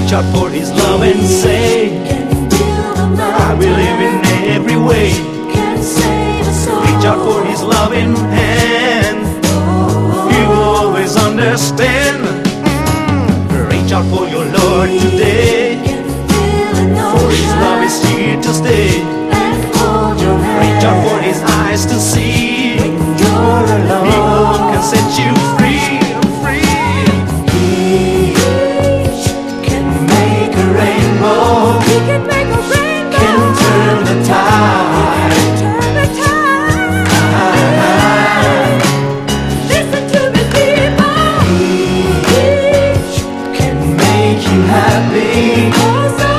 Reach out for His love and say, I believe in every way. Reach out for His loving hand. He will always understand. Reach out for your Lord today, for His love is here to stay. Reach out for His eyes to see. He alone can set you free, free. He can make a rainbow. He can make a rainbow. Can turn the tide. Turn the tide. Listen to me, people. He can make you happy. Oh, so